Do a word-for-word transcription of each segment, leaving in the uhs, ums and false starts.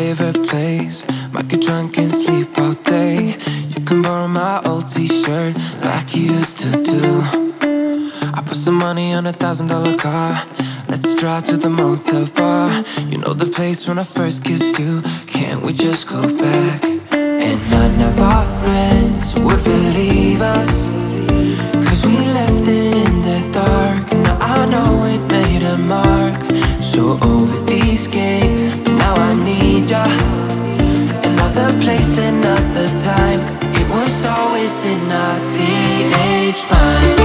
favorite place. Might get drunk and sleep all day. You can borrow my old t-shirt like you used to do. I put some money on a thousand dollar car. Let's drive to the motel bar. You know the place when I first kissed you. Can't we just go back? And none of our friends would believe us, cause we left it in the dark. Now I know it made a mark. So over these games, but now I need ya. Another place, another time. It was always in our teenage minds.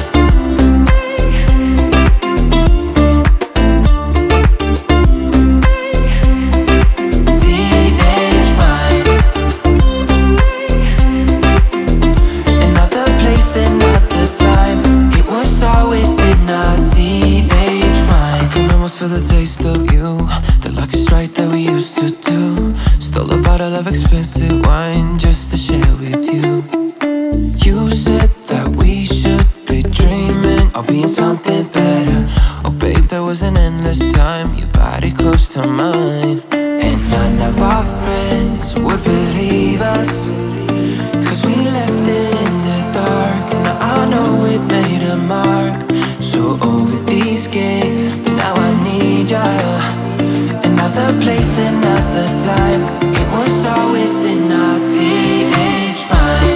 For the taste of you, the lucky strike that we used to do. Stole a bottle of expensive wine just to share with you. You said that we should be dreaming of being something better. Oh babe, there was an endless time, your body close to mine. And none of our friends would believe us, cause we left it in the dark. Now I know it made a mark. So over these games, but now I need ya. Another place, another time. It was always in our teenage minds.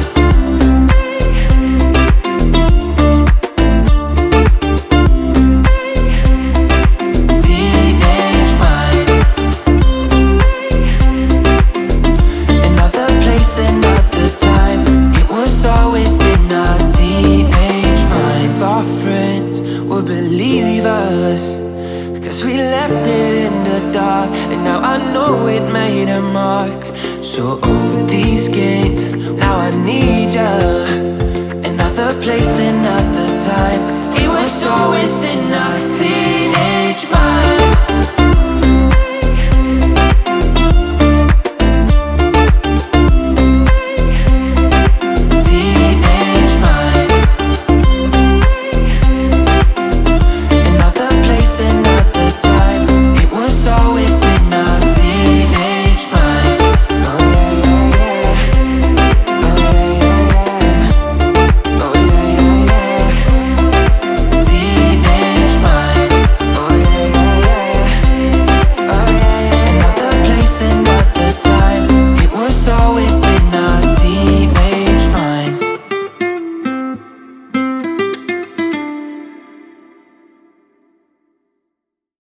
Teenage minds. Another place, another time. It was always in our teenage minds. Our friends would believe us, cause we left it in the dark. And now I know it made a mark. So over these games,